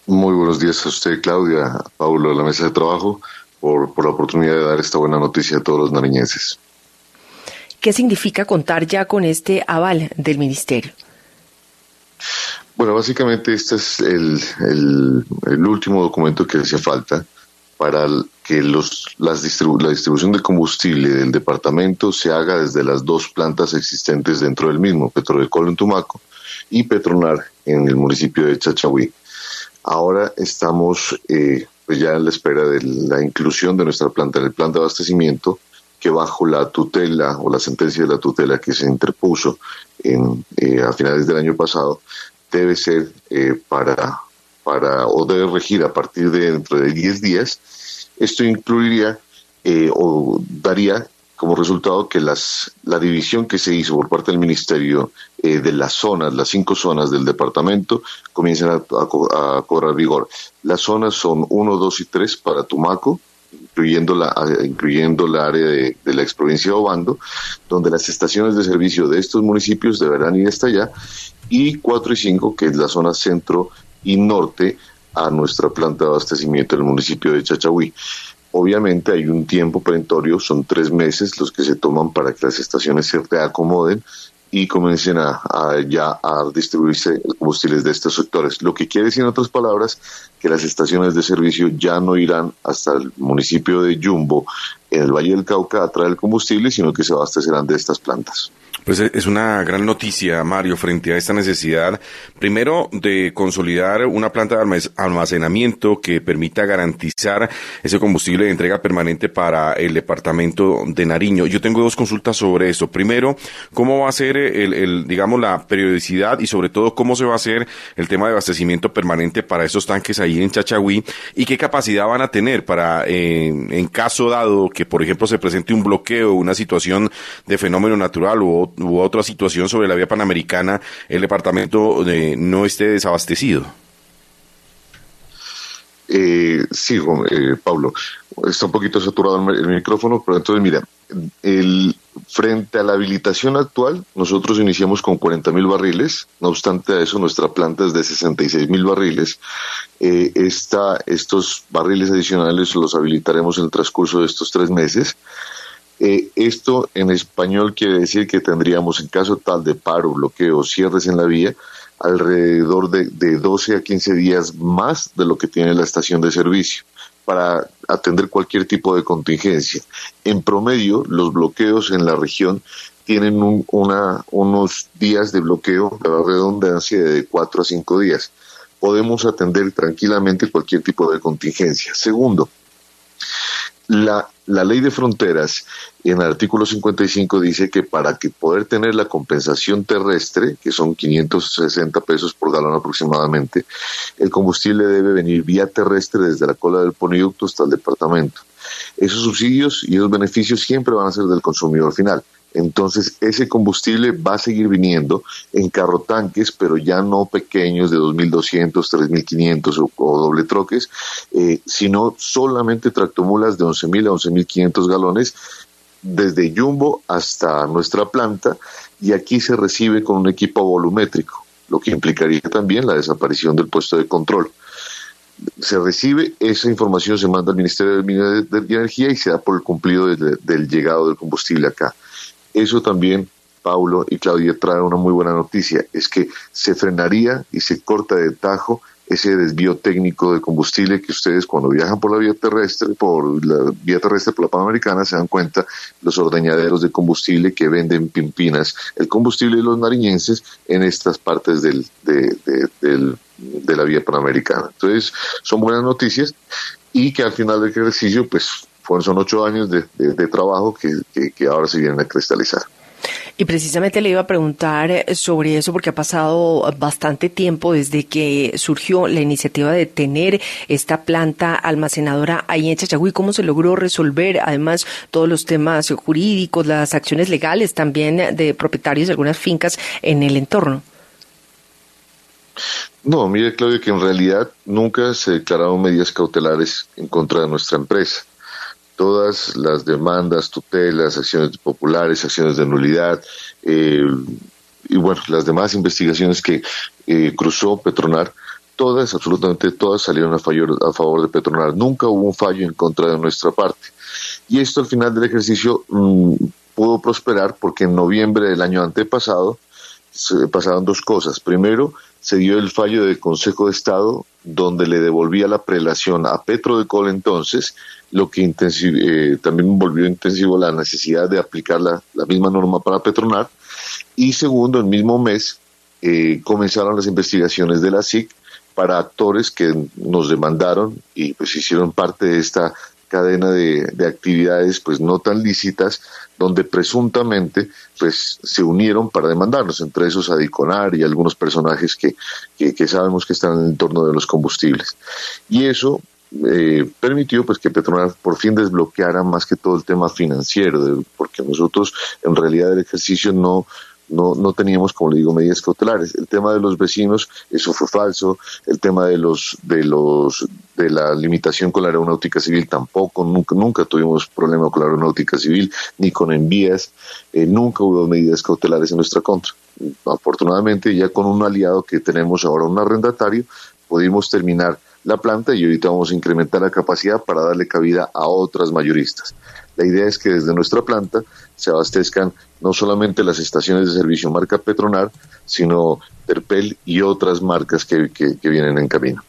Muy buenos días a usted, Claudia, a Paulo, a la mesa de trabajo, por la oportunidad de dar esta buena noticia a todos los nariñenses. ¿Qué significa contar ya con este aval del ministerio? Bueno, básicamente este es el último documento que hacía falta para que la distribución de combustible del departamento se haga desde las dos plantas existentes dentro del mismo, Petrorecol en Tumaco y Petronar en el municipio de Chachagüí. Ahora estamos pues ya en la espera de la inclusión de nuestra planta en el plan de abastecimiento, que bajo la tutela o la sentencia de la tutela que se interpuso a finales del año pasado, debe ser o debe regir a partir de dentro de 10 días. Esto incluiría o daría como resultado que la división que se hizo por parte del Ministerio de las 5 zonas del departamento, comiencen a cobrar vigor. Las zonas son 1, 2 y 3 para Tumaco, incluyendo la área de la exprovincia de Obando, donde las estaciones de servicio de estos municipios deberán ir hasta allá, y 4 y 5, que es la zona centro y norte, a nuestra planta de abastecimiento en el municipio de Chachagüí. Obviamente hay un tiempo perentorio, son 3 meses los que se toman para que las estaciones se reacomoden y comiencen a distribuirse combustibles de estos sectores. Lo que quiere decir, en otras palabras, que las estaciones de servicio ya no irán hasta el municipio de Yumbo, en el Valle del Cauca, a traer el combustible, sino que se abastecerán de estas plantas. Pues es una gran noticia, Mario, frente a esta necesidad, primero, de consolidar una planta de almacenamiento que permita garantizar ese combustible de entrega permanente para el departamento de Nariño. Yo tengo 2 consultas sobre eso. Primero, ¿cómo va a ser digamos, la periodicidad y sobre todo cómo se va a hacer el tema de abastecimiento permanente para esos tanques ahí en Chachagüí y qué capacidad van a tener para, en caso dado que, por ejemplo, se presente un bloqueo, una situación de fenómeno natural u otra situación sobre la vía panamericana, el departamento no esté desabastecido? Sí, Pablo, está un poquito saturado el micrófono, pero entonces mira, frente a la habilitación actual, nosotros iniciamos con 40,000 barriles, no obstante a eso nuestra planta es de 66,000 barriles. Estos barriles adicionales los habilitaremos en el transcurso de estos 3 meses. Esto en español quiere decir que tendríamos, en caso tal de paro, bloqueo, cierres en la vía, alrededor de 12 a 15 días más de lo que tiene la estación de servicio para atender cualquier tipo de contingencia. En promedio, los bloqueos en la región tienen unos días de bloqueo, de la redundancia, de 4 a 5 días. Podemos atender tranquilamente cualquier tipo de contingencia. Segundo, la ley de fronteras en el artículo 55 dice que para poder tener la compensación terrestre, que son 560 pesos por galón aproximadamente, el combustible debe venir vía terrestre desde la cola del poniducto hasta el departamento. Esos subsidios y esos beneficios siempre van a ser del consumidor final. Entonces ese combustible va a seguir viniendo en carrotanques, pero ya no pequeños de 2,200, 3,500 o doble troques, sino solamente tractomulas de 11,000 a 11,500 galones desde Yumbo hasta nuestra planta, y aquí se recibe con un equipo volumétrico, lo que implicaría también la desaparición del puesto de control. Se recibe, esa información se manda al Ministerio de Energía y se da por el cumplido del llegado del combustible acá. Eso también, Paulo y Claudia, trae una muy buena noticia, es que se frenaría y se corta de tajo ese desvío técnico de combustible que ustedes, cuando viajan por la vía terrestre, por la Panamericana, se dan cuenta, los ordeñaderos de combustible que venden pimpinas el combustible de los nariñenses en estas partes de la vía Panamericana. Entonces, son buenas noticias, y que al final del ejercicio, pues, son 8 años de trabajo que ahora se vienen a cristalizar. Y precisamente le iba a preguntar sobre eso porque ha pasado bastante tiempo desde que surgió la iniciativa de tener esta planta almacenadora ahí en Chachagüí. ¿Cómo se logró resolver, además, todos los temas jurídicos, las acciones legales también de propietarios de algunas fincas en el entorno? No, mire, Claudio, que en realidad nunca se declararon medidas cautelares en contra de nuestra empresa. Todas las demandas, tutelas, acciones populares, acciones de nulidad, y bueno, las demás investigaciones que cruzó Petronar, absolutamente todas salieron a favor de Petronar. Nunca hubo un fallo en contra de nuestra parte. Y esto al final del ejercicio pudo prosperar porque en noviembre del año antepasado pasaron dos cosas. Primero, se dio el fallo del Consejo de Estado donde le devolvía la prelación a Petrodecol entonces, lo que también volvió intensivo la necesidad de aplicar la misma norma para Petronar. Y segundo, el mismo mes comenzaron las investigaciones de la SIC para actores que nos demandaron y pues hicieron parte de esta cadena de actividades pues no tan lícitas, donde presuntamente pues se unieron para demandarnos, entre esos Adiconar y algunos personajes que sabemos que están en el entorno de los combustibles. Y eso permitió pues que Petronar por fin desbloqueara más que todo el tema financiero, porque nosotros en realidad el ejercicio no teníamos, como le digo, medidas cautelares. El tema de los vecinos, eso fue falso. El tema de la limitación con la aeronáutica civil tampoco. Nunca tuvimos problema con la aeronáutica civil, ni con envías. Nunca hubo medidas cautelares en nuestra contra. Afortunadamente, ya con un aliado que tenemos ahora, un arrendatario, pudimos terminar la planta y ahorita vamos a incrementar la capacidad para darle cabida a otras mayoristas. La idea es que desde nuestra planta se abastezcan no solamente las estaciones de servicio marca Petronar, sino Terpel y otras marcas que vienen en camino.